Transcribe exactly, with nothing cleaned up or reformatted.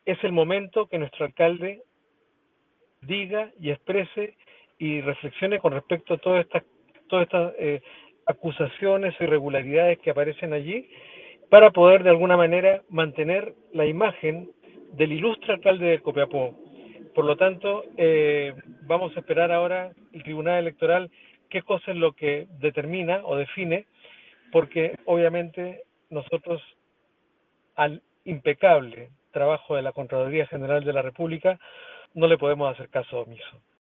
es el momento que nuestro alcalde diga y exprese y reflexione con respecto a todas estas, todas estas eh, acusaciones o irregularidades que aparecen allí, para poder de alguna manera mantener la imagen del ilustre alcalde de Copiapó. Por lo tanto, eh, vamos a esperar ahora el Tribunal Electoral qué cosa es lo que determina o define, porque obviamente nosotros al impecable trabajo de la Contraloría General de la República no le podemos hacer caso omiso.